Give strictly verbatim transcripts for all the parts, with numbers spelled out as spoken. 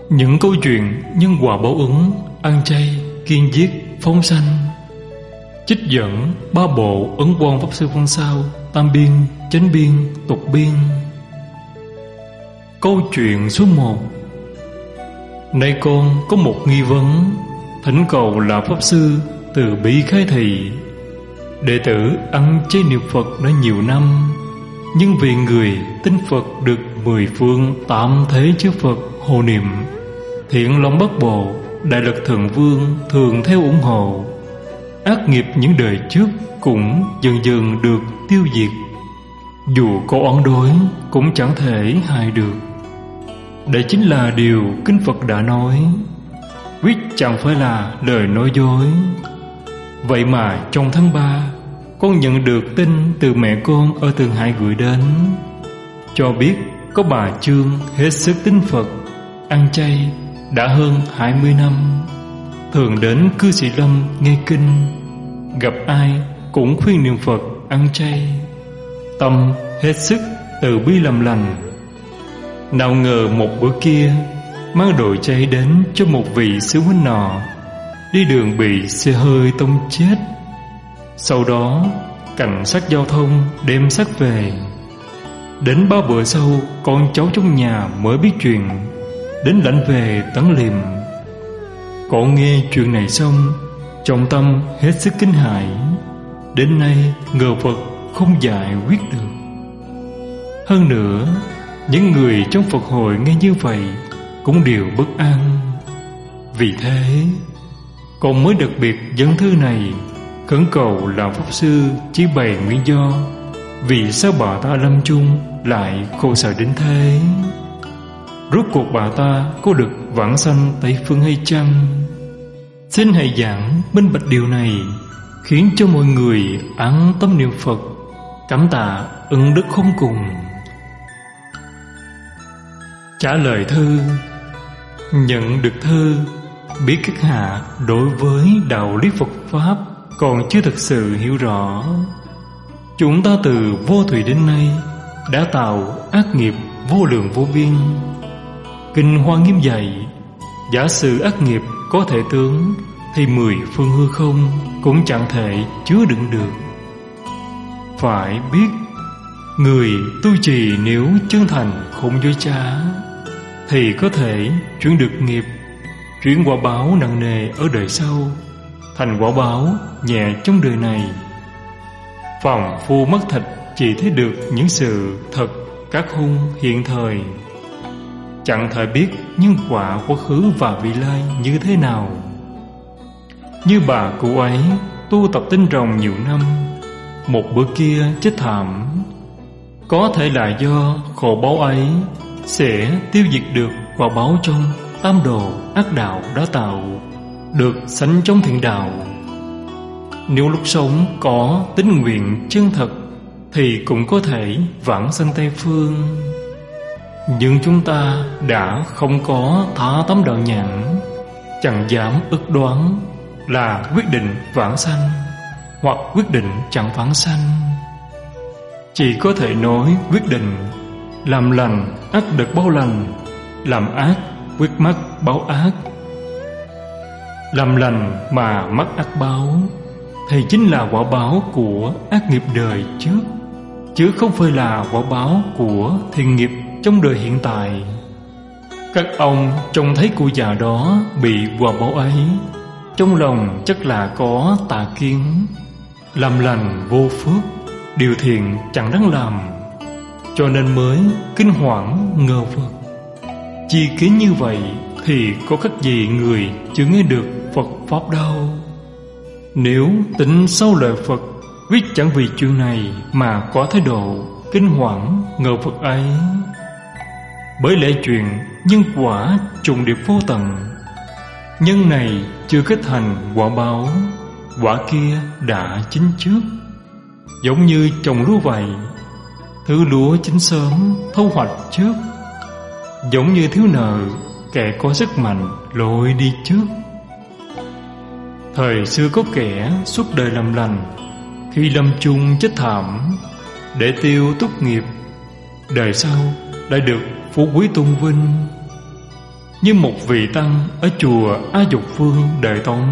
Những câu chuyện nhân quả báo ứng, ăn chay, kiêng giết, phóng sanh. Trích dẫn ba bộ Ấn Quang Pháp Sư Văn Sao, Tam Biên, Chánh Biên, Tục Biên. Câu chuyện số một. Nay con có một nghi vấn, thỉnh cầu là Pháp Sư từ bi khai thị. Đệ tử ăn chay niệm Phật đã nhiều năm, nhưng vì người tin Phật được mười phương tám thế chư Phật hộ niệm, Thiện Long Bắc Bộ, Đại Lực Thần Vương thường theo ủng hộ. Ác nghiệp những đời trước cũng dần dần được tiêu diệt. Dù có oán đối cũng chẳng thể hại được. Đây chính là điều Kinh Phật đã nói, quyết chẳng phải là lời nói dối. Vậy mà trong tháng ba, con nhận được tin từ mẹ con ở Thượng Hải gửi đến, cho biết có bà Trương hết sức tin Phật, ăn chay đã hơn hai mươi năm, thường đến cư sĩ Lâm nghe kinh, gặp ai cũng khuyên niệm Phật, ăn chay, tâm hết sức từ bi làm lành. Nào ngờ một bữa kia mang đồ chay đến cho một vị sư huynh nọ, đi đường bị xe hơi tông chết. Sau đó cảnh sát giao thông đem xác về. Đến ba bữa sau, con cháu trong nhà mới biết chuyện, đến lãnh về Tấn Liềm. Con nghe chuyện này xong, trong tâm hết sức kinh hãi. Đến nay ngờ Phật không giải quyết được. Hơn nữa, những người trong Phật hội nghe như vậy cũng đều bất an. Vì thế, con mới đặc biệt dẫn thư này khẩn cầu làm Pháp Sư chỉ bày nguyên do vì sao bà ta lâm chung lại khổ sở đến thế. Rốt cuộc bà ta có được vãng sanh Tây Phương hay chăng? Xin hãy giảng minh bạch điều này, khiến cho mọi người an tâm niệm Phật, cảm tạ ân đức không cùng. Trả lời thư. Nhận được thư, biết các hạ đối với đạo lý Phật Pháp còn chưa thực sự hiểu rõ. Chúng ta từ vô thủy đến nay đã tạo ác nghiệp vô lượng vô biên. Kinh Hoa Nghiêm dạy, giả sử ác nghiệp có thể tướng, thì mười phương hư không cũng chẳng thể chứa đựng được. Phải biết, người tu trì nếu chân thành không dối trá, thì có thể chuyển được nghiệp, chuyển quả báo nặng nề ở đời sau thành quả báo nhẹ trong đời này. Phàm phu mắt thịt chỉ thấy được những sự thật các hung hiện thời, chẳng thể biết nhân quả quá khứ và vị lai như thế nào. Như bà cụ ấy tu tập tinh rồng nhiều năm, một bữa kia chết thảm, có thể là do khổ báo ấy sẽ tiêu diệt được quả báo trong tam đồ ác đạo đã tạo, được sánh trong thiện đạo. Nếu lúc sống có tín nguyện chân thật thì cũng có thể vãng sanh Tây Phương. Nhưng chúng ta đã không có thả tấm đạo nhãn, chẳng dám ức đoán là quyết định vãng sanh hoặc quyết định chẳng vãng sanh. Chỉ có thể nói quyết định làm lành ắt được báo lành, làm ác quyết mắc báo ác. Làm lành mà mắc ác báo thì chính là quả báo của ác nghiệp đời trước, chứ không phải là quả báo của thiện nghiệp trong đời hiện tại. Các ông trông thấy cụ già đó bị quả báo ấy, trong lòng chắc là có tà kiến, làm lành vô phước, điều thiện chẳng đáng làm, cho nên mới kinh hoảng ngờ vực. Chi kiến như vậy thì có cách gì người chưa nghe được Phật Pháp đâu. Nếu tính sâu lời Phật, quyết chẳng vì chuyện này mà có thái độ kinh hoảng ngờ vực ấy. Bởi lẽ chuyện nhân quả trùng điệp vô tận, nhân này chưa kết thành quả báo, quả kia đã chín trước. Giống như trồng lúa vậy, thứ lúa chín sớm thu hoạch trước. Giống như thiếu nợ, kẻ có sức mạnh lội đi trước. Thời xưa có kẻ suốt đời làm lành, khi lâm chung chết thảm, để tiêu túc nghiệp, đời sau lại được phú quý tôn vinh. như một vị tăng ở chùa A Dục Phương Đại Tông,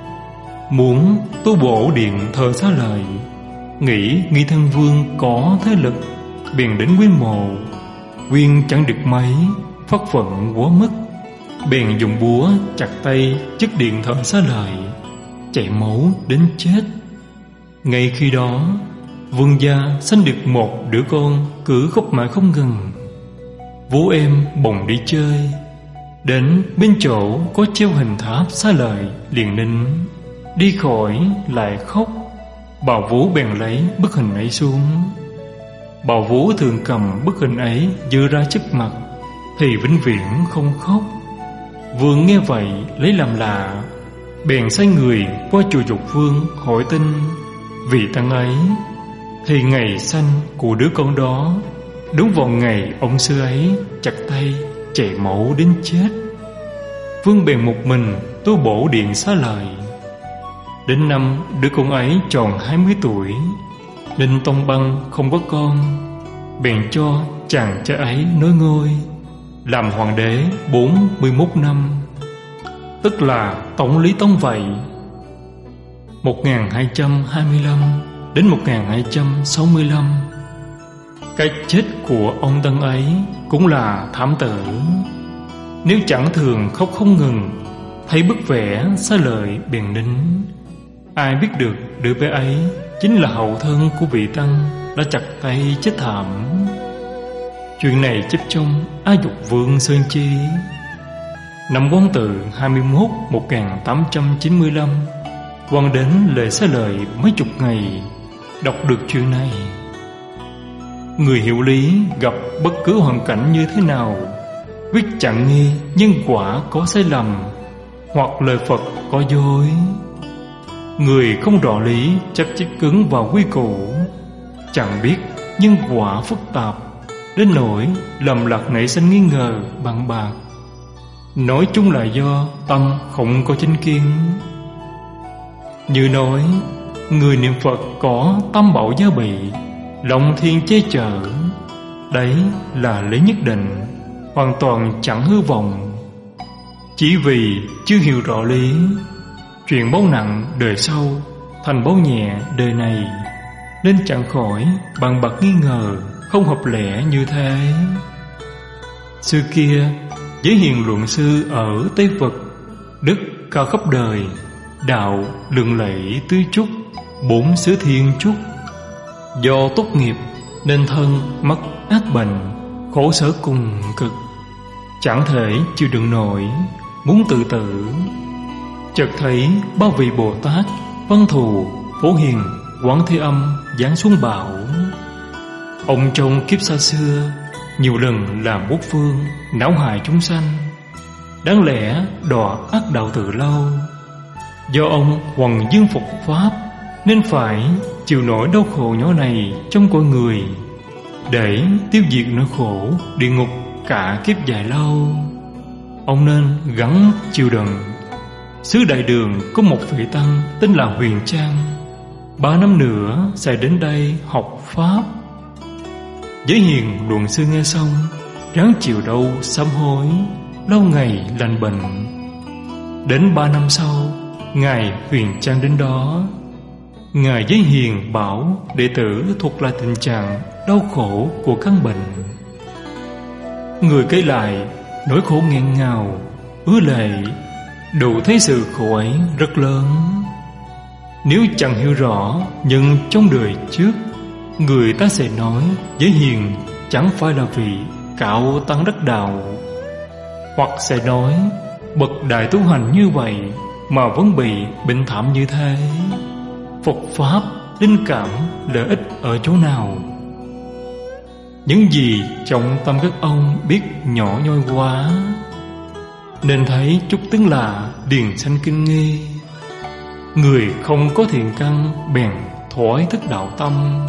muốn tu bổ điện thờ xá lợi, nghĩ Nghi Thân Vương có thế lực, bèn đến Quyên mộ. Quyên chẳng được mấy, phất phận quá mất, bèn dùng búa chặt tay chức điện thờ xá lợi, chảy máu đến chết. Ngay khi đó, Vương gia sanh được một đứa con cứ khóc mãi không ngừng. Vú em bồng đi chơi, đến bên chỗ có treo hình tháp xá lợi liền nín, đi khỏi lại khóc. Bà Vú bèn lấy bức hình ấy xuống. Bà Vú thường cầm bức hình ấy dơ ra trước mặt thì vĩnh viễn không khóc. Vương nghe vậy lấy làm lạ, bèn sai người qua chùa Dục Vương hỏi tin vị tăng ấy, thì ngày sanh của đứa con đó đúng vào ngày ông sư ấy chặt tay chảy máu đến chết. Vương bèn một mình tu bổ điện xá lợi. Đến năm đứa con ấy tròn hai mươi tuổi, Ninh Tông Băng không có con, bèn cho chàng trai ấy nối ngôi, làm hoàng đế bốn mươi mốt năm, tức là Tổng Lý Tông vậy. Một nghìn hai trăm hai mươi lăm đến một nghìn hai trăm sáu mươi lăm. Cái chết của ông Tân ấy cũng là thảm tử. Nếu chẳng thường khóc không ngừng, thấy bức vẽ xá lợi bèn nín. Ai biết được đứa bé ấy chính là hậu thân của vị tăng đã chặt tay chết thảm. Chuyện này chép trong A Dục Vương Sơn Chi. Năm Quán Tự hai mươi mốt một nghìn tám trăm chín mươi lăm, quan đến lễ xá lợi mấy chục ngày, đọc được chuyện này. Người hiểu lý gặp bất cứ hoàn cảnh như thế nào, biết chẳng nghi nhân quả có sai lầm, hoặc lời Phật có dối. Người không rõ lý chắc chích cứng vào quy củ, chẳng biết nhân quả phức tạp, đến nỗi lầm lạc nảy sinh nghi ngờ bằng bạc. Nói chung là do tâm không có chánh kiến. Như nói, người niệm Phật có tâm bảo gia bị, lòng thiên che chở, đấy là lý nhất định, hoàn toàn chẳng hư vọng. Chỉ vì chưa hiểu rõ lý, chuyện báo nặng đời sau thành báo nhẹ đời này, nên chẳng khỏi bàn bạc nghi ngờ không hợp lẽ như thế. Xưa kia, Giới Hiền luận sư ở Tây Vực, đức cao khắp đời, đạo lừng lẫy tứ trúc, bốn xứ thiên trúc. Do tốt nghiệp nên thân mắc ác bệnh, khổ sở cùng cực, chẳng thể chịu đựng nổi, muốn tự tử. Chợt thấy ba vị Bồ Tát Văn Thù, Phổ Hiền, Quán Thế Âm giáng xuống bảo. Ông trong kiếp xa xưa nhiều lần làm quốc phương, não hại chúng sanh, đáng lẽ đọa ác đạo từ lâu. Do ông hoằng dương phục pháp, nên phải chịu nỗi đau khổ nhỏ này trong cõi người, để tiêu diệt nỗi khổ địa ngục cả kiếp dài lâu. Ông nên gắng chịu đựng. Xứ Đại Đường có một vị tăng tên là Huyền Trang, ba năm nữa sẽ đến đây học pháp. Giới Hiền luận sư nghe xong, ráng chịu đau sám hối, lâu ngày lành bệnh. Đến ba năm sau, ngài Huyền Trang đến đó. Ngài Giới Hiền bảo đệ tử thuật lại tình trạng đau khổ của căn bệnh. Người kể lại nỗi khổ nghẹn ngào, ứa lệ, đủ thấy sự khổ ấy rất lớn. Nếu chẳng hiểu rõ nhưng trong đời trước, người ta sẽ nói Giới Hiền chẳng phải là vị cạo tăng đắc đạo, hoặc sẽ nói bậc đại tu hành như vậy mà vẫn bị bệnh thảm như thế. Phật pháp linh cảm lợi ích ở chỗ nào? Những gì trong tâm các ông biết nhỏ nhoi quá, nên thấy chút tiếng lạ điền sanh kinh nghi. Người không có thiện căn bèn thổi thức đạo tâm.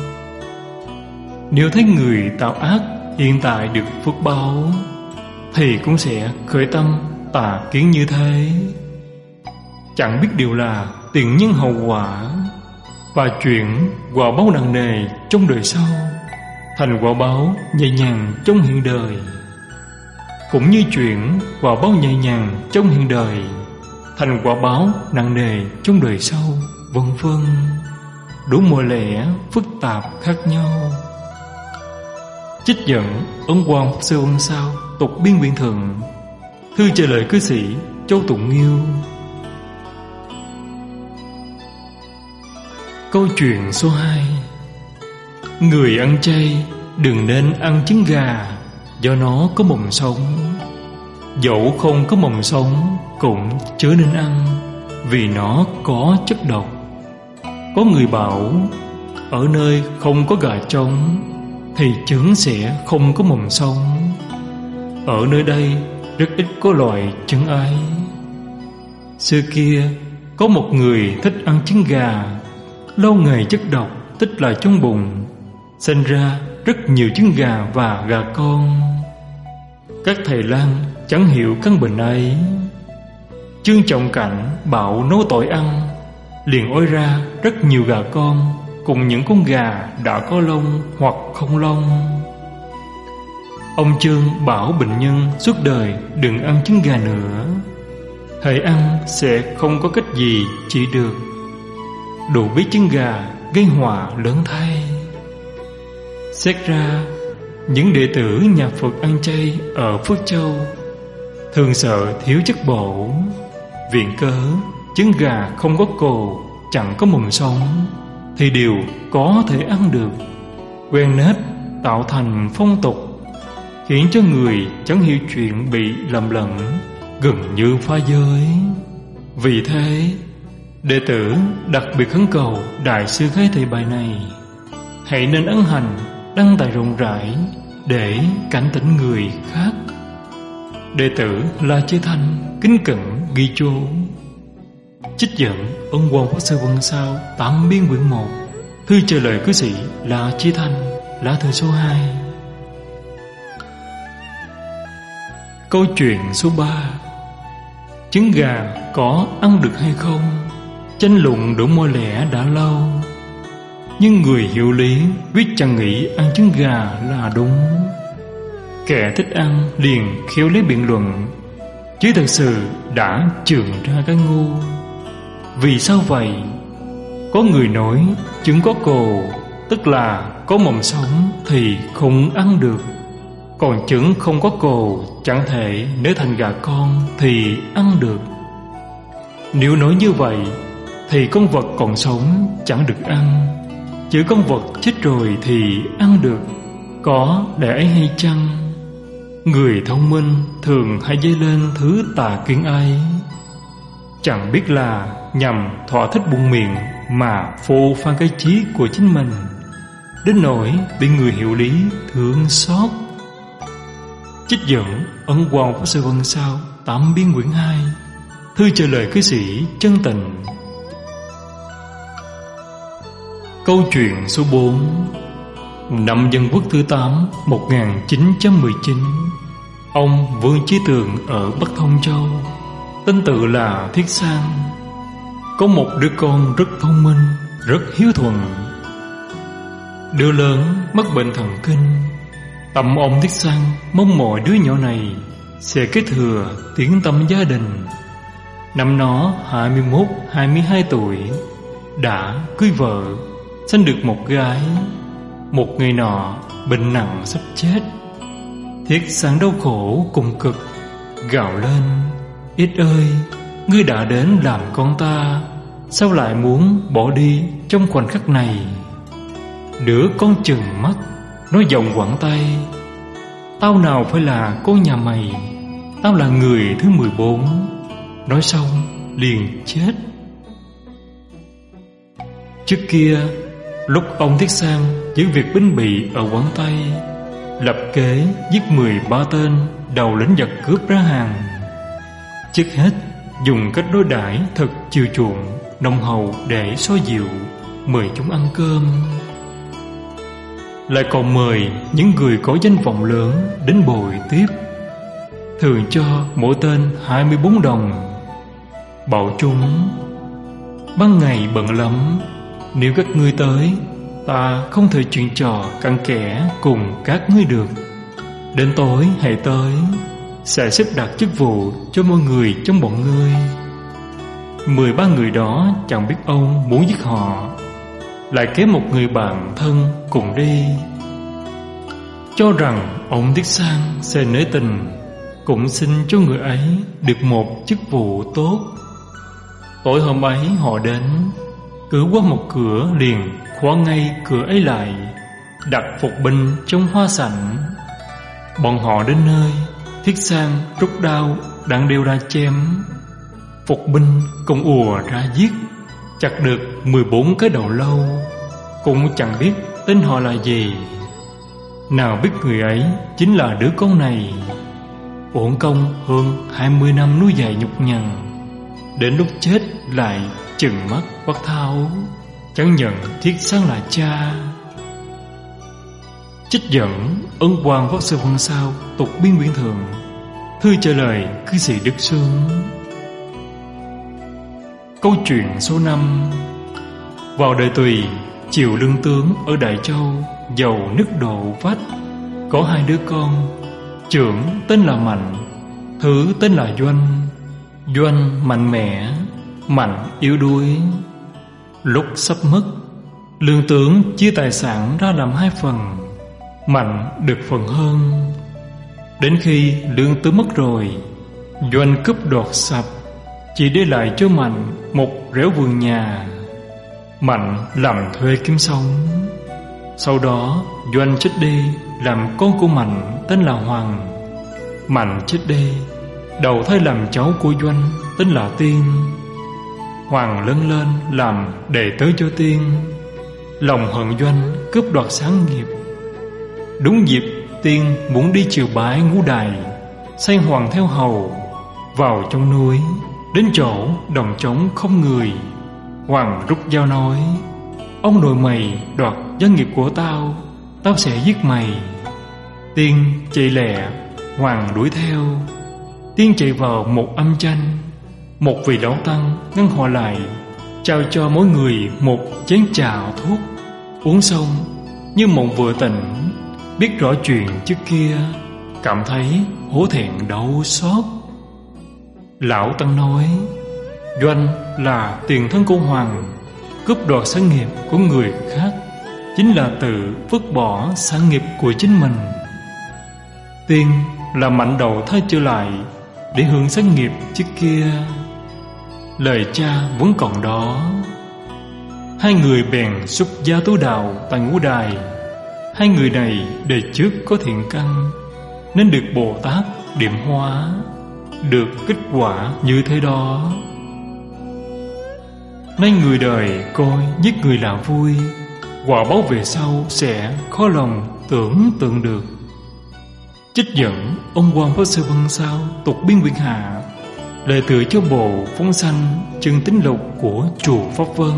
Nếu thấy người tạo ác hiện tại được phước báo, thì cũng sẽ khởi tâm tà kiến như thế. Chẳng biết điều là tiền nhân hậu quả, và chuyện quả báo nặng nề trong đời sau thành quả báo nhẹ nhàng trong hiện đời. cũng như chuyện quả báo nhẹ nhàng trong hiện đời thành quả báo nặng nề trong đời sau, vân vân, đủ mọi lẽ phức tạp khác nhau. Trích dẫn Ấn Quang Pháp Sư Ân Sao, tục biên biện thượng, thư trả lời cư sĩ Châu Tụng Nghiêu. Câu chuyện số hai. Người ăn chay đừng nên ăn trứng gà, do nó có mầm sống. Dẫu không có mầm sống cũng chớ nên ăn, vì nó có chất độc. Có người bảo ở nơi không có gà trống thì trứng sẽ không có mầm sống. Ở nơi đây rất ít có loại trứng ấy. Xưa kia có một người thích ăn trứng gà, lâu ngày chất độc tích lại trong bụng, sinh ra rất nhiều trứng gà và gà con. Các thầy lang chẳng hiểu căn bệnh ấy. Trương Trọng Cảnh bảo nấu tỏi ăn, liền ôi ra rất nhiều gà con cùng những con gà đã có lông hoặc không lông. Ông Trương bảo bệnh nhân suốt đời đừng ăn trứng gà nữa, hãy ăn sẽ không có cách gì trị được. Đủ biết trứng gà gây họa lớn thay. Xét ra những đệ tử nhà Phật ăn chay ở Phước Châu thường sợ thiếu chất bổ, viện cớ trứng gà không có cồ, chẳng có mầm sống thì đều có thể ăn được. Quen nết tạo thành phong tục, khiến cho người chẳng hiểu chuyện bị lầm lẫn, gần như phá giới. Vì thế đệ tử đặc biệt khấn cầu đại sư khai thị bài này hãy nên ấn hành đăng tải rộng rãi để cảnh tỉnh người khác. Đệ tử La Chế Thanh kính cẩn ghi chú. Trích dẫn Ân Quang Pháp Sư Vân Sao, tám biên quyển một, thư trả lời cư sĩ La Chế Thanh, lá thư số hai. Câu chuyện số ba. Trứng gà có ăn được hay không, tranh luận đủ mọi lẽ đã lâu, nhưng người hiểu lý biết chẳng nghĩ ăn trứng gà là đúng. Kẻ thích ăn liền khéo lấy biện luận, chứ thật sự đã chường ra cái ngu. Vì sao vậy? Có người nói trứng có cồ, tức là có mầm sống thì không ăn được. Còn trứng không có cồ chẳng thể nếu thành gà con thì ăn được. Nếu nói như vậy thì con vật còn sống chẳng được ăn, chứ con vật chết rồi thì ăn được. Có để ấy hay chăng? Người thông minh thường hay dây lên thứ tà kiến ấy, chẳng biết là nhằm thỏa thích bụng miệng mà phô phan cái trí của chính mình, đến nỗi bị người hiểu lý thương xót. Trích dẫn Ấn Quang Pháp Sư Vân Sao, tám biên quyển hai, thư trả lời cư sĩ Chân Tình. Câu chuyện số bốn. Năm Dân Quốc thứ tám, một nghìn chín trăm mười chín, ông Vương Chí Tường ở Bắc Thông Châu, tên tự là Thiết Sang, có một đứa con rất thông minh, rất hiếu thuận. Đứa lớn mắc bệnh thần kinh. Tâm ông Thiết Sang mong mọi đứa nhỏ này sẽ kế thừa tiếng tăm gia đình. Năm nó hai mươi mốt, hai mươi hai tuổi, đã cưới vợ, sinh được một gái. Một ngày nọ bệnh nặng sắp chết. Thiết Sang đau khổ cùng cực, gào lên: Ít ơi, ngươi đã đến làm con ta, sao lại muốn bỏ đi trong khoảnh khắc này? Đứa con chừng mắt, nói giọng quẳng tay: Tao nào phải là con nhà mày, tao là người thứ mười bốn. Nói xong liền chết. Trước kia, lúc ông Thiết Sang giữ việc binh bị ở Quảng Tây, lập kế giết mười ba tên đầu lĩnh giặc cướp ra hàng. Trước hết dùng cách đối đãi thật chiều chuộng, nồng hậu để xoa dịu, mời chúng ăn cơm. Lại còn mời những người có danh vọng lớn đến bồi tiếp, thường cho mỗi tên hai mươi bốn đồng. Bảo chúng: Ban ngày bận lắm, nếu các ngươi tới, ta không thể chuyện trò cặn kẽ cùng các ngươi được. Đến tối hãy tới, sẽ xếp đặt chức vụ cho mọi người trong bọn ngươi. Mười ba người đó chẳng biết ông muốn giết họ, lại kém một người bạn thân cùng đi, cho rằng ông Tiết Sang sẽ nể tình, cũng xin cho người ấy được một chức vụ tốt. Tối hôm ấy họ đến, cứ qua một cửa liền khóa ngay cửa ấy lại, đặt phục binh trong hoa sảnh. Bọn họ đến nơi, Thiết Sang rút đao đang đeo ra chém. Phục binh cùng ùa ra giết, chặt được mười bốn cái đầu lâu, cũng chẳng biết tên họ là gì. Nào biết người ấy chính là đứa con này, uổng công hơn hai mươi năm nuôi dạy nhục nhằn, đến lúc chết lại chừng mắt quát tháo, chẳng nhận Thiết Sang là cha. Trích dẫn Ân Quang Pháp Sư Văn Sao tục biên quyển thượng. Thư trả lời cư sĩ Đức Sương. Câu chuyện số năm. Vào đời Tùy, triều lương tướng ở Đại Châu giàu nứt độ vách, có hai đứa con. Trưởng tên là Mạnh, thứ tên là Doanh. Doanh mạnh mẽ, Mạnh yếu đuối. Lúc sắp mất, lương tướng chia tài sản ra làm hai phần, Mạnh được phần hơn. Đến khi lương tướng mất rồi, Doanh cướp đoạt sạch, chỉ để lại cho Mạnh một rẻo vườn nhà. Mạnh làm thuê kiếm sống. Sau đó Doanh chết đi, làm con của Mạnh tên là Hoàng. Mạnh chết đi, đầu thai làm cháu của Doanh tên là Tiên. Hoàng lớn lên làm đệ tử cho Tiên, lòng hận Doanh cướp đoạt sáng nghiệp. Đúng dịp Tiên muốn đi triều bái ngũ đài, sai Hoàng theo hầu vào trong núi. Đến chỗ đồng trống không người, Hoàng rút dao nói: ông nội mày đoạt gia nghiệp của tao, tao sẽ giết mày. Tiên chạy lẹ, Hoàng đuổi theo. Tiên chạy vào một âm tranh, một vị lão tăng ngăn họ lại, trao cho mỗi người một chén trà thuốc. Uống xong như mộng vừa tỉnh, biết rõ chuyện trước kia, cảm thấy hổ thẹn đau xót. Lão tăng nói: Doanh là tiền thân của Hoàng, cướp đoạt sản nghiệp của người khác, chính là tự vứt bỏ sản nghiệp của chính mình. Tiên là Mạnh đầu thai trở lại để hưởng sản nghiệp trước kia. Lời cha vẫn còn đó. Hai người bèn xuất gia tu đạo tại ngũ đài. Hai người này đời trước có thiện căn, nên được Bồ Tát điểm hóa, được kết quả như thế đó. Nay người đời coi giết người là vui, quả báo về sau sẽ khó lòng tưởng tượng được. Trích dẫn Ông Quang Pháp Sư Văn Sao tục biên quyển hạ, lời tựa cho bộ Phóng Sanh Chân Tính Lục của chùa Pháp Vân.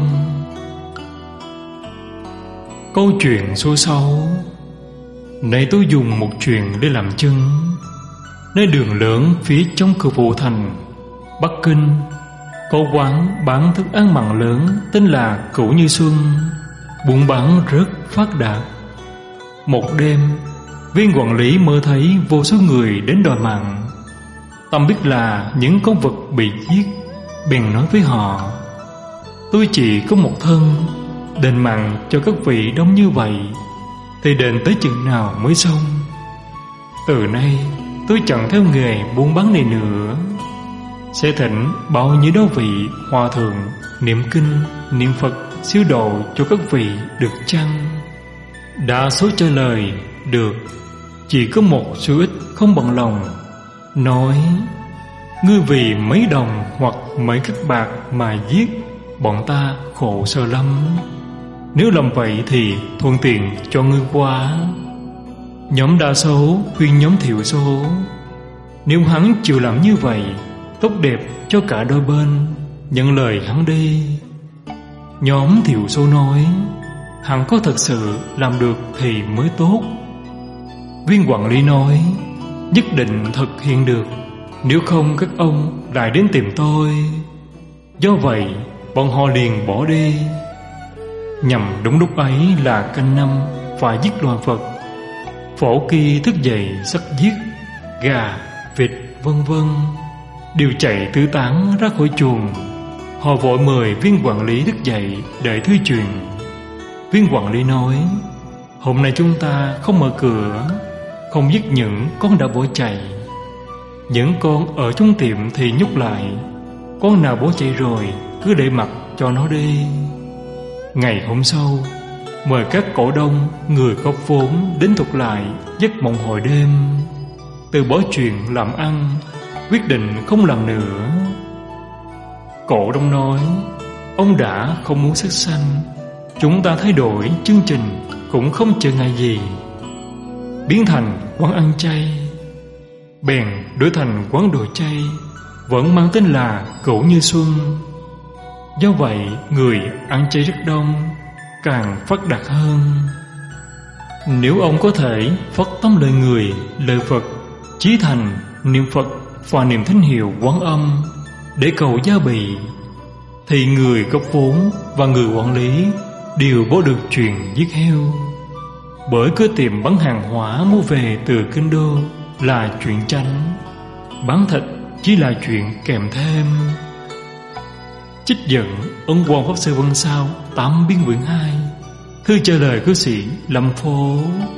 Câu chuyện số sáu. Nay tôi dùng một chuyện để làm chứng. Nơi đường lớn phía trong cửa phụ thành Bắc Kinh, có quán bán thức ăn mặn lớn tên là Cửu Như Xuân, buôn bán rất phát đạt. Một đêm, viên quản lý mơ thấy vô số người đến đòi mặn. Tâm biết là những con vật bị giết, bèn nói với họ: tôi chỉ có một thân, đền mặn cho các vị đông như vậy thì đền tới chừng nào mới xong? Từ nay tôi chẳng theo nghề buôn bán này nữa, sẽ thỉnh bao nhiêu đó vị hòa thượng niệm kinh, niệm Phật siêu độ cho các vị được chăng? Đa số trả lời được, chỉ có một số ít không bằng lòng, nói: ngươi vì mấy đồng hoặc mấy cắc bạc mà giết, bọn ta khổ sở lắm. Nếu làm vậy thì thuận tiện cho ngươi quá. Nhóm đa số khuyên nhóm thiểu số: nếu hắn chịu làm như vậy, tốt đẹp cho cả đôi bên, nhận lời hắn đi. Nhóm thiểu số nói: hắn có thật sự làm được thì mới tốt. Viên quản lý nói: nhất định thực hiện được, nếu không các ông lại đến tìm tôi. Do vậy bọn họ liền bỏ đi. Nhằm đúng lúc ấy là canh năm phải giết loài vật. Phổ Kỳ thức dậy sắp giết gà, vịt vân vân đều chạy tứ tán ra khỏi chuồng. Họ vội mời viên quản lý thức dậy để thuyết chuyện. Viên quản lý nói: hôm nay chúng ta không mở cửa, không giết những con đã bỏ chạy. Những con ở trong tiệm thì nhốt lại, con nào bỏ chạy rồi cứ để mặc cho nó đi. Ngày hôm sau, mời các cổ đông, người góp vốn đến thuật lại giấc mộng hồi đêm, từ bỏ chuyện làm ăn, quyết định không làm nữa. Cổ đông nói: ông đã không muốn sát sanh, chúng ta thay đổi chương trình cũng không trở ngại gì, biến thành quán ăn chay. Bèn đổi thành quán đồ chay, vẫn mang tên là Cửu Như Xuân. Do vậy người ăn chay rất đông, càng phát đạt hơn. Nếu ông có thể phát tâm lời người, lời Phật, chí thành, niệm Phật và niệm thánh hiệu Quán Âm để cầu gia bị, thì người góp vốn và người quản lý đều bỏ được chuyện giết heo. Bởi cửa tiệm bán hàng hóa mua về từ kinh đô là chuyện chánh, bán thịt chỉ là chuyện kèm thêm. Trích dẫn Ấn Quang Pháp Sư Văn Sao tám biên quyển hai, thư trả lời cư sĩ Lâm Phố.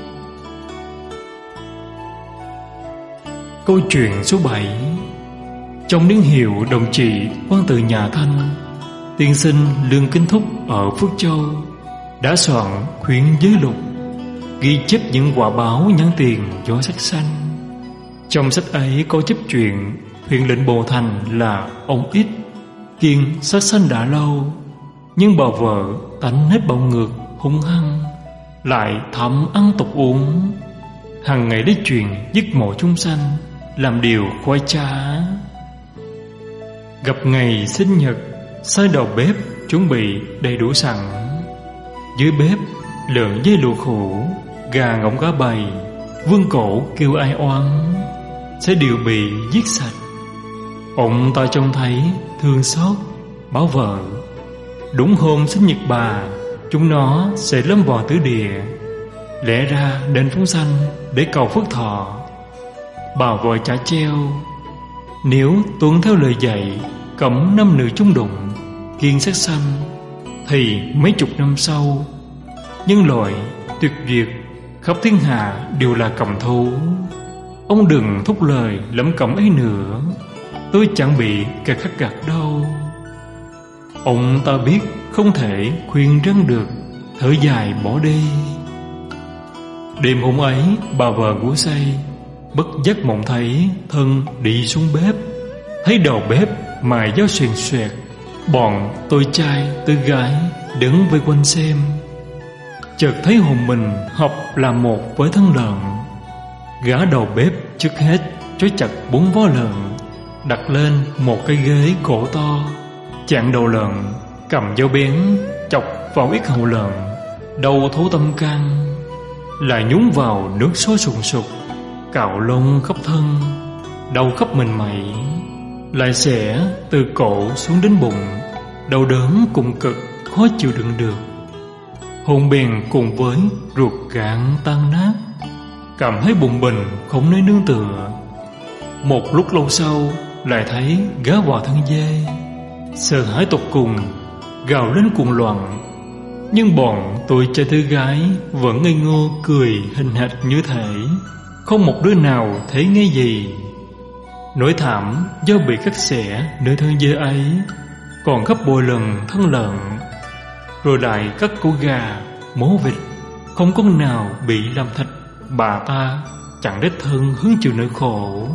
Câu chuyện số bảy. Trong niên hiệu đồng trị quan tự nhà Thanh, tiên sinh Lương Kính Thúc ở Phước Châu đã soạn khuyến giới lục, ghi chép những quả báo nhãn tiền do sát sanh. Trong sách ấy có chép chuyện huyện lệnh Bồ Thành là ông Ít kiêng sát sanh đã lâu, nhưng bà vợ tánh hết bạo ngược hung hăng, lại thầm ăn tục uống, hằng ngày lấy chuyện giết mộ chúng sanh làm điều khoái trá. Gặp ngày sinh nhật, sai đầu bếp chuẩn bị đầy đủ sẵn. Dưới bếp lợn dây lụa khổ, gà ngỗng cá bầy, vương cổ kêu ai oán, sẽ đều bị giết sạch. Ông ta trông thấy thương xót, bảo vợ: đúng hôm sinh nhật bà, chúng nó sẽ lâm vào tứ địa, lẽ ra đến phóng sanh để cầu phước thọ. Bà vợ trả treo: nếu tuân theo lời dạy cấm nam nữ chung đụng, kiêng sát sanh, thì mấy chục năm sau nhân loại tuyệt diệt, khắp thiên hạ đều là cầm thú. Ông đừng thúc lời lẩm cẩm ấy nữa, tôi chẳng bị kẻ khắc gạt đâu. Ông ta biết không thể khuyên răn được, thở dài bỏ đi. Đêm hôm ấy bà vợ ngủ say, bất giác mộng thấy thân đi xuống bếp, thấy đầu bếp mài dao xoèn xoẹt, bọn tôi trai tôi gái đứng vây quanh xem. Chợt thấy hồn mình hợp làm một với thân lợn. Gã đầu bếp trước hết trói chặt bốn vó lợn, đặt lên một cái ghế gỗ to, chặn đầu lợn, cầm dao bén chọc vào yết hầu lợn, đầu thấu tâm can, lại nhúng vào nước sôi sùng sục, cạo lông khắp thân, đau khắp mình mẩy, lại xẻ từ cổ xuống đến bụng, đau đớn cùng cực khó chịu đựng được. Hồn bèn cùng với ruột gan tan nát, cảm thấy bụng bình không nơi nương tựa. Một lúc lâu sau lại thấy gá vào thân dê, sợ hãi tột cùng, gào lên cuồng loạn. Nhưng bọn tôi trai thứ gái vẫn ngây ngô cười hình hệt như thể, không một đứa nào thấy nghe gì. Nỗi thảm do bị cắt xẻ nơi thân dê ấy còn gấp bội lần thân lợn. Rồi lại cắt cổ gà, mố vịt, không con nào bị làm thịt. Bà ta chẳng đích thân hứng chịu nỗi khổ.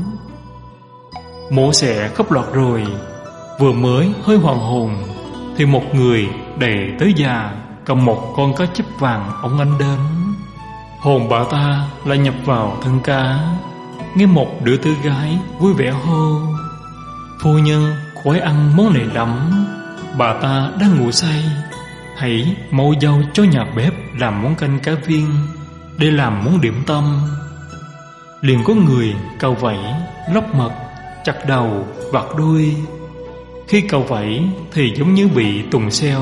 Mổ xẻ khắp loạt rồi, vừa mới hơi hoàng hồn, thì một người đầy tới già cầm một con cá chép vàng ông anh đến. Hồn bà ta lại nhập vào thân cá. Nghe một đứa tư gái vui vẻ hô: phu nhân khoái ăn món này lắm, bà ta đang ngủ say, hãy mau giao cho nhà bếp làm món canh cá viên để làm món điểm tâm. Liền có người cào vẫy, lóc mật, chặt đầu, vặt đuôi. Khi cào vẫy thì giống như bị tùng xeo,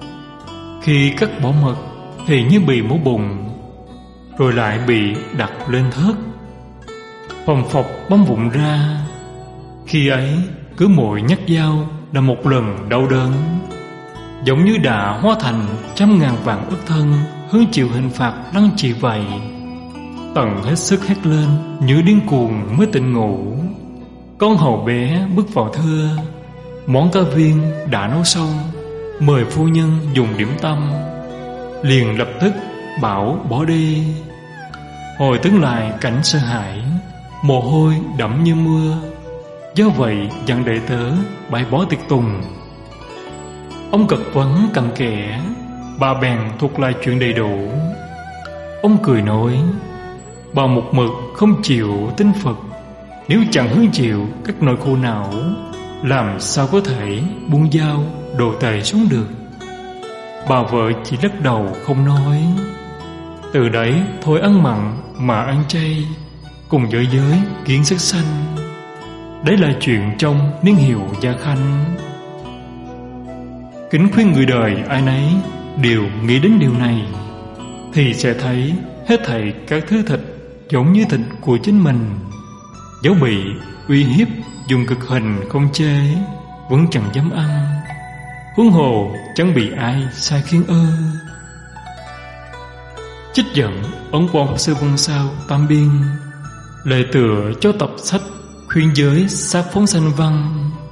khi cắt bỏ mật thì như bị mổ bụng, rồi lại bị đặt lên thớt. phồng phộc bấm vụn ra. Khi ấy cứ mỗi nhát dao là một lần đau đớn, giống như đã hóa thành trăm ngàn vạn ức thân hứng chịu hình phạt lăng trì vậy. Tần hết sức hét lên như điên cuồng mới tỉnh ngủ. Con hầu bé bước vào thưa: món cá viên đã nấu xong, mời phu nhân dùng điểm tâm. Liền lập tức bảo bỏ đi. Hồi tưởng lại cảnh sợ hãi, mồ hôi đẫm như mưa. Do vậy dặn đệ tớ bãi bỏ tiệc tùng. Ông cật vấn cặn kẽ, bà bèn thuật lại chuyện đầy đủ. Ông cười nói: bà một mực không chịu tin Phật, nếu chẳng hứng chịu các nỗi khổ não, làm sao có thể buông dao đồ tề xuống được. Bà vợ chỉ lắc đầu không nói. Từ đấy thôi ăn mặn mà ăn chay, cùng giới giới kiến sắc xanh. Đấy là chuyện trong niên hiệu Gia Khanh. Kính khuyên người đời ai nấy đều nghĩ đến điều này, thì sẽ thấy hết thảy các thứ thịt giống như thịt của chính mình, dẫu bị uy hiếp dùng cực hình không chê, vẫn chẳng dám ăn. Huống hồ chẳng bị ai sai khiến ơ. Trích dẫn ấn quan Pháp Sư Văn Sao Tam Biên, lời tựa cho tập sách khuyên giới sát phóng sanh văn.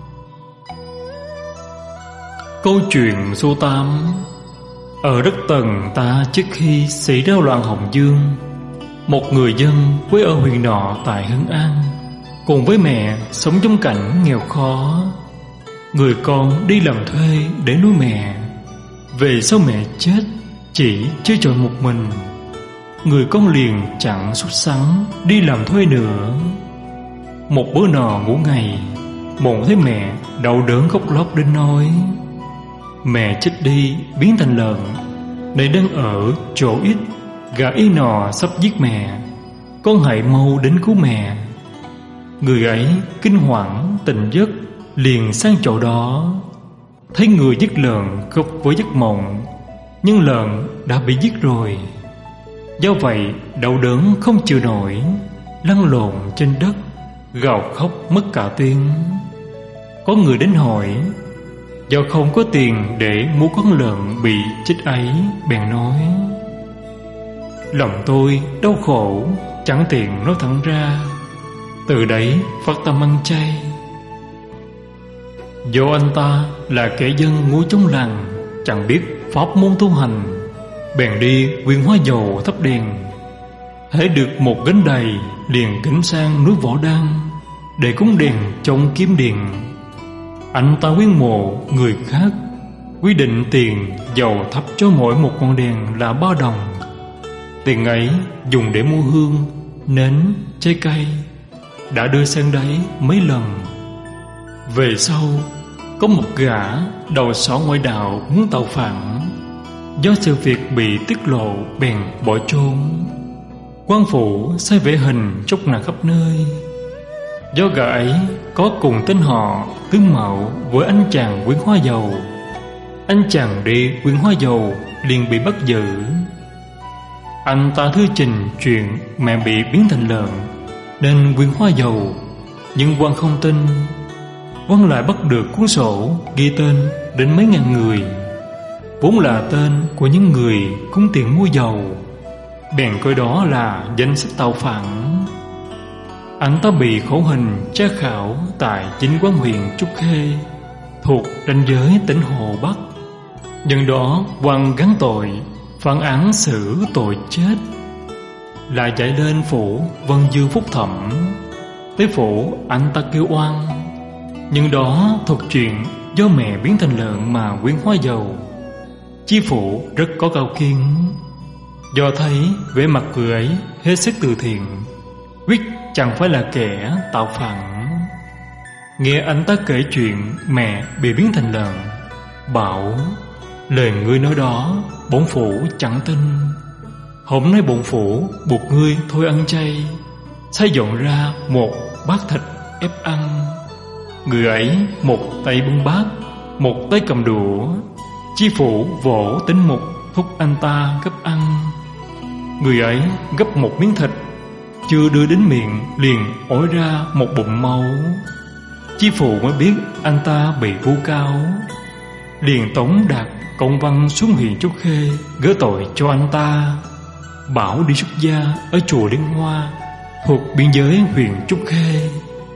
Câu chuyện số tám. Ở đất Tần ta trước khi xảy ra loạn Hồng Dương, một người dân quê ở huyện nọ tại Hưng An, cùng với mẹ sống trong cảnh nghèo khó. Người con đi làm thuê để nuôi mẹ. Về sau mẹ chết, chỉ chơi trọi một mình. Người con liền chẳng sốt sắng đi làm thuê nữa. Một bữa nọ ngủ ngày, mộng thấy mẹ đau đớn khóc lóc đến nói: mẹ chết đi biến thành lợn, này đang ở chỗ ít, gà y nọ sắp giết mẹ, con hãy mau đến cứu mẹ. Người ấy kinh hoảng tỉnh giấc, liền sang chỗ đó, thấy người giết lợn khóc với giấc mộng, nhưng lợn đã bị giết rồi. Do vậy đau đớn không chịu nổi, lăn lộn trên đất, gào khóc mất cả tiếng. Có người đến hỏi, do không có tiền để mua con lợn bị chết ấy, bèn nói: lòng tôi đau khổ, chẳng tiện nói thẳng ra, từ đấy phát tâm ăn chay. Do anh ta là kẻ dân ngũ trong làng, chẳng biết pháp môn tu hành, bèn đi quyên hóa dầu thắp đèn. Hễ được một gánh đầy, liền kính sang núi Võ Đan để cúng đèn trong kiếm điện. Anh ta quyên mộ người khác, quy định tiền dầu thắp cho mỗi một con đèn là ba đồng. Tiền ấy dùng để mua hương, nến, trái cây, đã đưa sang đấy mấy lần. Về sau, có một gã đầu sỏ ngoại đạo muốn tàu phản, do sự việc bị tiết lộ bèn bỏ trốn. Quan phủ sai vẽ hình chốc nạn khắp nơi. Do gã ấy có cùng tên họ tướng mạo với anh chàng quyến hóa dầu. Anh chàng đi quyến hóa dầu liền bị bắt giữ. Anh ta thư trình chuyện mẹ bị biến thành lợn nên quyến hóa dầu, nhưng quan không tin. Quan lại bắt được cuốn sổ ghi tên đến mấy ngàn người, vốn là tên của những người cúng tiền mua dầu, bèn coi đó là danh sách tàu phản. Anh ta bị khổ hình tra khảo tại chính quán huyện Trúc Khê, thuộc ranh giới tỉnh Hồ Bắc. Nhân đó quan gắn tội, phán án xử tội chết, lại chạy lên phủ Vân Dương phúc thẩm. Tới phủ anh ta kêu oan, nhưng đó thuộc chuyện do mẹ biến thành lợn mà quyến hóa dầu. Chi phủ rất có cao kiên, do thấy vẻ mặt người ấy hết sức từ thiện, quyết chẳng phải là kẻ tạo phản. Nghe anh ta kể chuyện mẹ bị biến thành lợn, bảo: lời ngươi nói đó bổn phủ chẳng tin. Hôm nay bổn phủ buộc ngươi thôi ăn chay, xây dọn ra một bát thịt ép ăn. Người ấy một tay bưng bát, một tay cầm đũa. Chi phủ vỗ tính mục thúc anh ta gấp ăn. Người ấy gấp một miếng thịt, chưa đưa đến miệng liền ối ra một bụng máu. Chi phụ mới biết anh ta bị vu cáo, liền tống đạt công văn xuống huyện Trúc Khê gỡ tội cho anh ta, bảo đi xuất gia ở chùa Liên Hoa thuộc biên giới huyện Trúc Khê.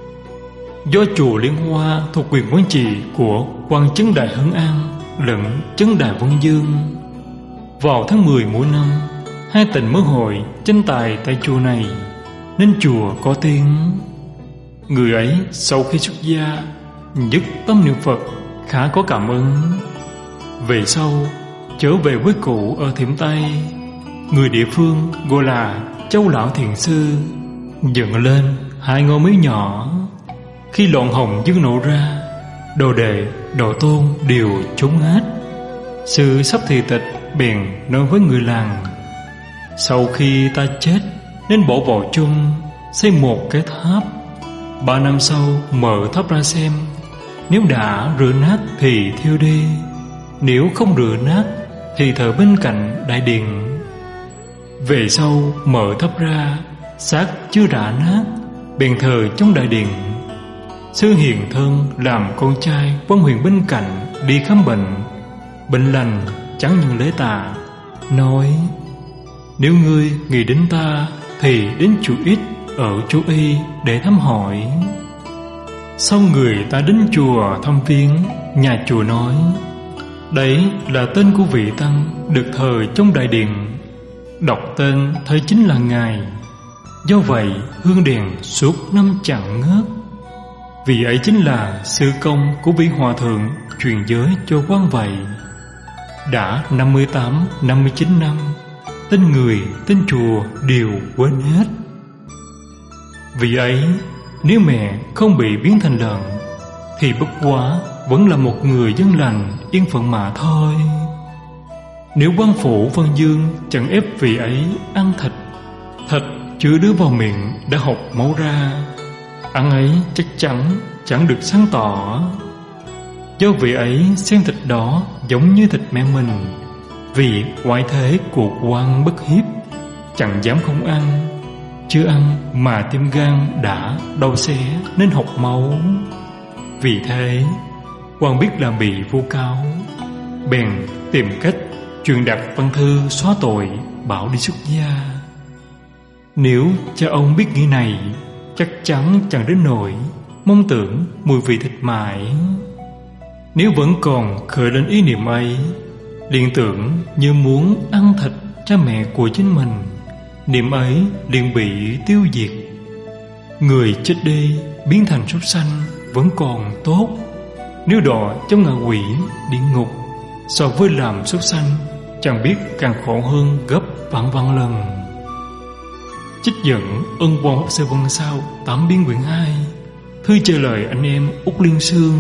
Do chùa Liên Hoa thuộc quyền quản trị của quan Chấn Đại Hưng An lẫn Chấn Đại Vân Dương. Vào tháng mười mỗi năm, hai tỉnh mới hội tranh tài tại chùa này, nên chùa có tiếng. Người ấy sau khi xuất gia nhất tâm niệm Phật, khá có cảm ứng. Về sau trở về với cụ ở Thiểm Tây, người địa phương gọi là Châu Lão Thiền Sư, dựng lên hai ngôi miếu nhỏ. Khi loạn Hồng Dương nổ ra, đồ đệ đồ tôn đều trốn hết. Sư sắp thì tịch bèn nói với người làng: sau khi ta chết nên bỏ vào chung, xây một cái tháp. Ba năm sau mở tháp ra xem, nếu đã rửa nát thì thiêu đi, nếu không rửa nát thì thờ bên cạnh đại điện. Về sau mở tháp ra, xác chưa đã nát, bèn thờ trong đại điện. Sư hiện thân làm con trai quan huyện bên cạnh đi khám bệnh, bệnh lành chẳng nhận lễ tạ, nói: nếu ngươi nghĩ đến ta thì đến chùa Ít ở chỗ Y để thăm hỏi. Sau người ta đến chùa thăm viếng, nhà chùa nói: đấy là tên của vị tăng được thờ trong đại điện. Đọc tên thấy chính là ngài. Do vậy hương đèn suốt năm chẳng ngớt. Vì ấy chính là sư công của vị hòa thượng truyền giới cho quan vậy. Đã năm mươi tám, năm mươi chín năm, tên người, tên chùa đều quên hết. Vì ấy, nếu mẹ không bị biến thành lợn thì bất quá vẫn là một người dân lành yên phận mà thôi. Nếu quan phủ Vân Dương chẳng ép vị ấy ăn thịt, thịt chưa đưa vào miệng đã học máu ra, ăn ấy chắc chắn chẳng được sáng tỏ. Do vị ấy xem thịt đó giống như thịt mẹ mình, vì ngoại thế của quan bất hiếp, chẳng dám không ăn. Chưa ăn mà tim gan đã đau xé nên học máu. Vì thế quan biết là bị vu cáo, bèn tìm cách truyền đạt văn thư xóa tội, bảo đi xuất gia. Nếu cha ông biết nghĩ này, chắc chắn chẳng đến nỗi mong tưởng mùi vị thịt mại. Nếu vẫn còn khởi lên ý niệm ấy, liền tưởng như muốn ăn thịt cha mẹ của chính mình, niệm ấy liền bị tiêu diệt. Người chết đi biến thành súc sanh vẫn còn tốt, nếu đọa trong ngạ quỷ địa ngục, so với làm súc sanh chẳng biết càng khổ hơn gấp vạn vạn lần. Trích dẫn Ân Quang Pháp Sư Vân Sao Tám Biên quyển hai. Thư chơi lời anh em Úc Liên Sương.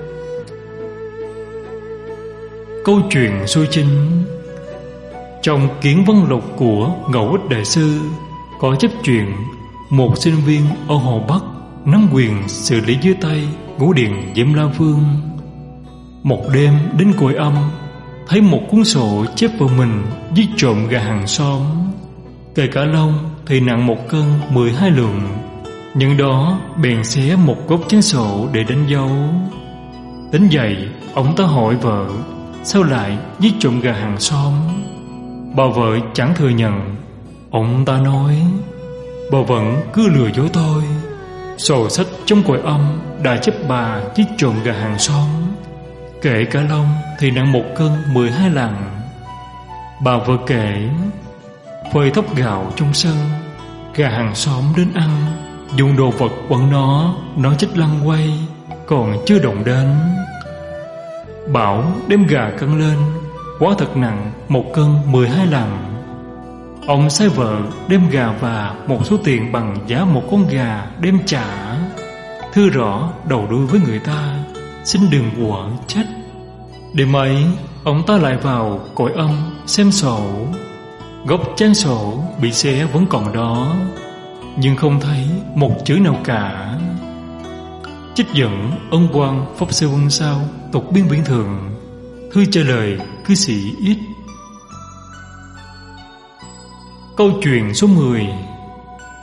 Câu chuyện số chín. Trong Kiến Văn Lục của Ngẫu Ích Đại Sư có chấp chuyện một sinh viên ở Hồ Bắc nắm quyền xử lý dưới tay ngũ điện Diệm La Vương. Một đêm đến cội âm, thấy một cuốn sổ chép vào mình giết trộm gà hàng xóm. Kể cả lông thì nặng một cân mười hai lượng. Nhưng đó bèn xé một góc chén sổ để đánh dấu. Đến dậy ông ta hỏi vợ sao lại giết trộm gà hàng xóm. Bà vợ chẳng thừa nhận. Ông ta nói bà vẫn cứ lừa dối tôi. Sổ sách trong cõi âm đã chấp bà giết trộm gà hàng xóm. Kể cả lông thì nặng một cân mười hai lạng. Bà vợ kể phơi thóc gạo trong sân, gà hàng xóm đến ăn, dùng đồ vật quẩn nó, nó chết lăn quay, còn chưa động đến. Bảo đem gà cân lên, quá thật nặng một cân mười hai lạng. Ông sai vợ đem gà và một số tiền bằng giá một con gà đem trả. Thưa rõ đầu đuôi với người ta, xin đừng quở trách. Đêm ấy ông ta lại vào cõi âm xem sổ. Góc trang sổ bị xé vẫn còn đó, nhưng không thấy một chữ nào cả. Trích dẫn Ân Quang Pháp Sư Vân Sao Tục Biên Biển Thường. Thư trả lời cư sĩ Ít. Câu chuyện số mười.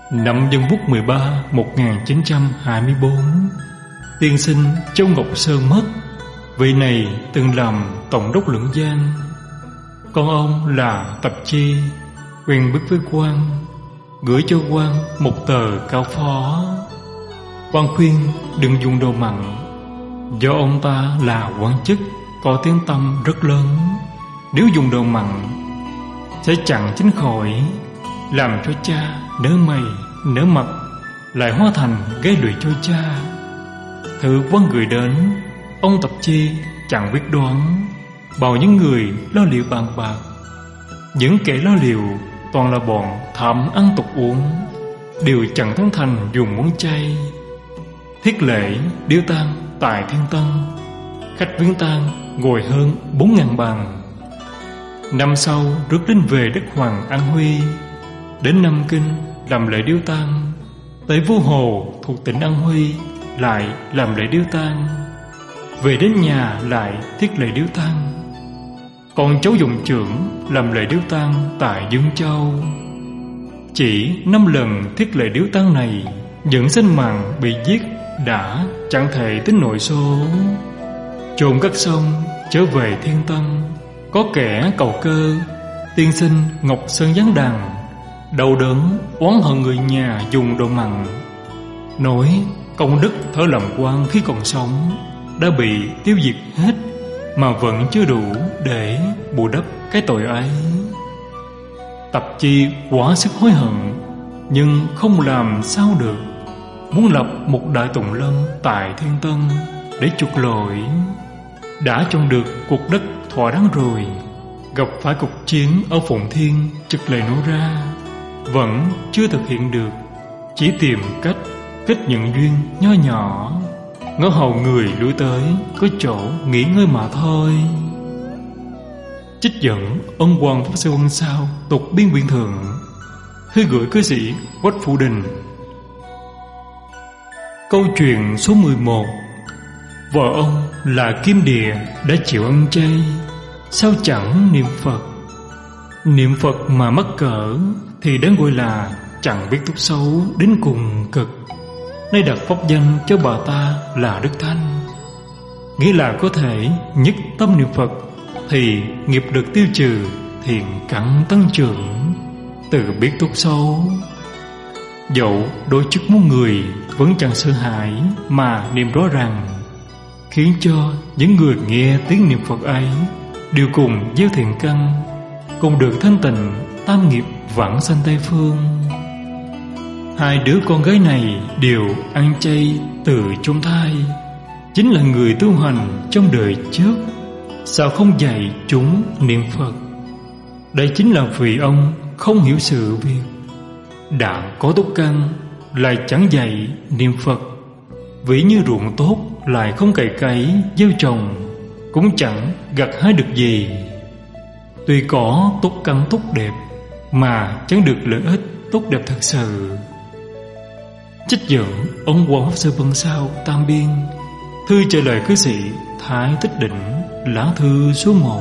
Năm Dân Quốc mười ba một nghìn chín trăm hai mươi bốn, tiên sinh Châu Ngọc Sơn mất. Vị này từng làm tổng đốc Lưỡng Giang. Con ông là Tập Chi quen biết với quan, gửi cho quan một tờ cáo phó. Quan khuyên đừng dùng đồ mặn, do ông ta là quan chức có tiếng tăm rất lớn. Nếu dùng đồ mặn sẽ chặn chính khỏi, làm cho cha nở mày nở mặt, lại hóa thành gây lụy cho cha. Thư quan gửi đến, ông Tập Chi chẳng biết đoán, bảo những người lo liệu bàn bạc. Những kẻ lo liệu toàn là bọn tham ăn tục uống, đều chẳng tán thành dùng món chay. Thiết lễ điếu tang tại Thiên Tân, khách viếng tang ngồi hơn bốn ngàn bàn. Năm sau rước đến về đất Hoàng An Huy, đến Nam Kinh làm lễ điếu tang. Tới Vua Hồ thuộc tỉnh An Huy lại làm lễ điếu tang. Về đến nhà lại thiết lễ điếu tang. Còn cháu Dụng Trưởng làm lễ điếu tang tại Dương Châu. Chỉ năm lần thiết lễ điếu tang này, những sinh mạng bị giết đã chẳng thể tính nội số. Chôn cất xong trở về Thiên Tân, có kẻ cầu cơ tiên sinh Ngọc Sơn Giáng Đàn, đau đớn oán hận người nhà dùng đồ mặn, nói công đức thở làm quan khi còn sống đã bị tiêu diệt hết, mà vẫn chưa đủ để bù đắp cái tội ấy. Tập Chi quá sức hối hận, nhưng không làm sao được, muốn lập một đại tùng lâm tại Thiên Tân để chuộc lỗi. Đã chọn được cuộc đất thỏa đáng rồi, gặp phải cuộc chiến ở Phụng Thiên trực lời nói ra, vẫn chưa thực hiện được, chỉ tìm cách kết những duyên nho nhỏ, ngỡ hầu người lui tới có chỗ nghỉ ngơi mà thôi. Trích dẫn ông Hoàng Pháp Sư Quân Sao tục biên biện thượng. Thư gửi cư sĩ Quách Phụ Đình. Câu chuyện số mười một. Vợ ông là Kim Địa đã chịu ăn chay, sao chẳng niệm Phật? Niệm Phật mà mắc cỡ thì đáng gọi là chẳng biết tốt xấu đến cùng cực. Nay đặt pháp danh cho bà ta là Đức Thanh, nghĩa là có thể nhất tâm niệm Phật thì nghiệp được tiêu trừ, thiện căn tăng trưởng, tự biết tốt xấu. Dẫu đối trước muôn người vẫn chẳng sợ hãi mà niệm rõ ràng, khiến cho những người nghe tiếng niệm Phật ấy đều cùng gieo thiện căn, cùng được thanh tịnh tam nghiệp vãng sanh Tây Phương. Hai đứa con gái này đều ăn chay từ trong thai, chính là người tu hành trong đời trước, sao không dạy chúng niệm Phật? Đây chính là vì ông không hiểu sự việc, đã có tốt căn lại chẳng dạy niệm Phật. Ví như ruộng tốt lại không cày cấy gieo trồng, cũng chẳng gặt hái được gì. Tuy có tốt căn tốt đẹp mà chẳng được lợi ích tốt đẹp thật sự. Trích dẫn ông Hoàng Pháp Sư Vân Sao Tam Biên. Thư trả lời cư sĩ Thái Tích Định, lá thư số một.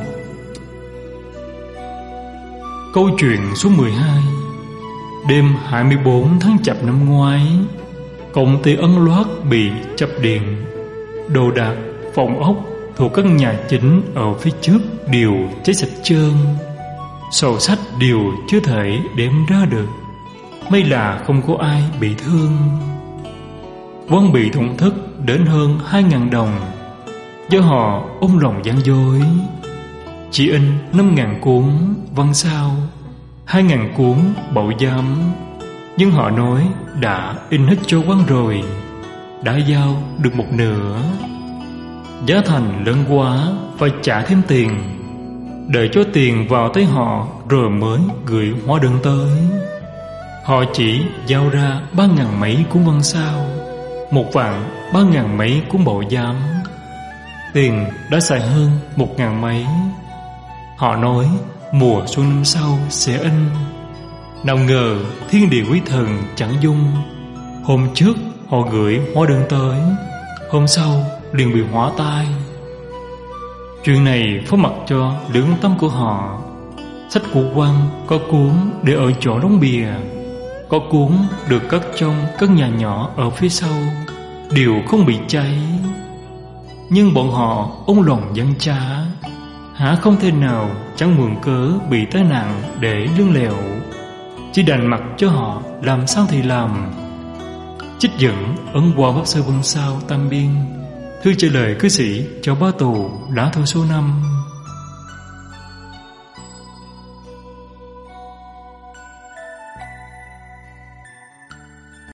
Câu chuyện số mười hai. Đêm hai mươi bốn tháng Chạp năm ngoái, công ty Ấn Loát bị chập điện. Đồ đạc, phòng ốc thuộc các nhà chính ở phía trước đều cháy sạch trơn. Sổ sách đều chưa thể đem ra được, may là không có ai bị thương. Quan bị tổn thất đến hơn hai ngàn đồng, do họ ôm lòng gian dối. Chỉ in năm ngàn cuốn văn sao, hai ngàn cuốn bậu giam, nhưng họ nói đã in hết cho quan rồi, đã giao được một nửa. Giá thành lớn quá, phải trả thêm tiền, đợi cho tiền vào tay họ rồi mới gửi hóa đơn tới. Họ chỉ giao ra ba ngàn mấy cuốn văn sao, một vạn ba ngàn mấy cuốn bậu giam, tiền đã xài hơn một ngàn mấy. Họ nói mùa xuân năm sau sẽ in. Nào ngờ thiên địa quý thần chẳng dung, hôm trước họ gửi hóa đơn tới, hôm sau liền bị hỏa tai. Chuyện này phó mặc cho lưỡng tâm của họ. Sách của quan có cuốn để ở chỗ đóng bìa, có cuốn được cất trong căn nhà nhỏ ở phía sau đều không bị cháy. Nhưng bọn họ ôm lòng dân cha, há không thể nào chẳng mượn cớ bị tai nạn để lương lẹo, chỉ đành mặc cho họ làm sao thì làm. Trích dẫn ấn qua Pháp Sư Vân Sao Tam Biên, thư trả lời cư sĩ cho ba tù lá thư số năm.